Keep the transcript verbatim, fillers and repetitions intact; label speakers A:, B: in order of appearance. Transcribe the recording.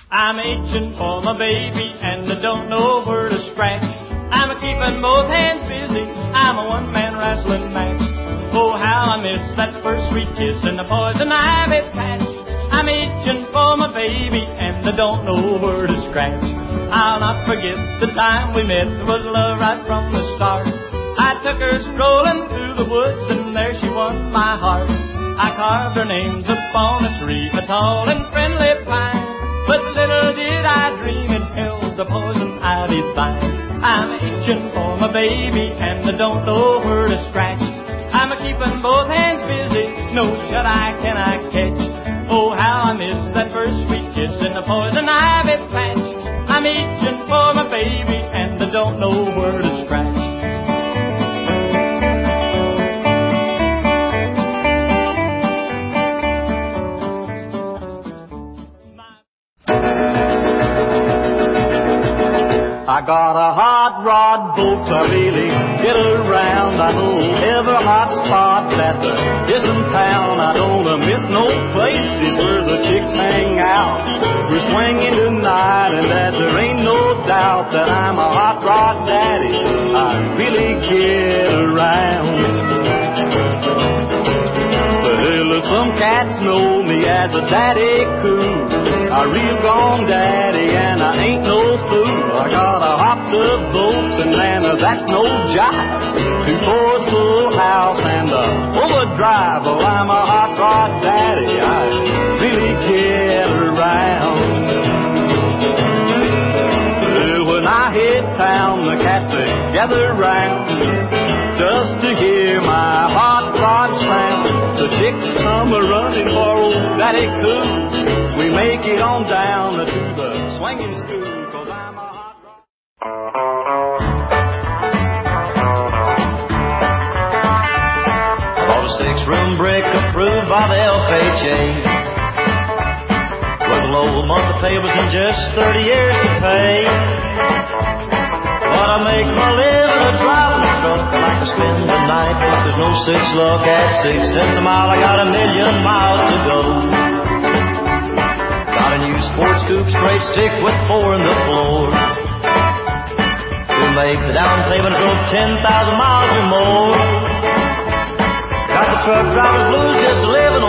A: I'm itching for my baby and I don't know where to scratch. I'm a keeping both hands busy, I'm a one-man wrestling match. Oh, how I miss that first sweet kiss in the poison ivy patch. I'm itching for my baby and I don't know where to scratch. I'll not forget the time we met, it was love right from the start. I took her strolling through the woods and there she won my heart. I carved her names upon a tree, a tall and friendly pine. But little did I dream it held the poison ivy vine. I'm itching for my baby and I don't know where to scratch. I'm a keeping both hands busy, no shut eye can I catch. Oh, how I miss that first sweet kiss in the poison ivy patch. I'm itching for my baby and I don't know where to scratch.
B: I got a hot rod boat to really get around. I know every hot spot that there is in town. I don't miss no places where the chicks hang out. We're swinging tonight and that there ain't no doubt that I'm a hot rod daddy. I really get around. Well, some cats know me as a daddy cool, a real gone daddy, and I ain't no fool. I got a hot tub boats and man, that's no jive. Two floors, full house, and a overdrive. Oh, I'm a hot rod daddy. I really get around. Well, when I hit town, the cats they gather round just to hear my hot rod sound. The chicks come a-running for old Daddy Cool. We make it on down to the swinging school, 'cause I'm a hot rod.
C: Bought a six-room brick approved by the L H A. With a low monthly pay was in just thirty years to pay. But I make my living a driving a truck. I like to spend the night, but there's no such luck. At six cents a mile, I got a million miles to go. Got a new sports coupe, straight stick with four in the floor. To make the down payment, drove ten thousand miles or more. Got the truck driver's blues just to live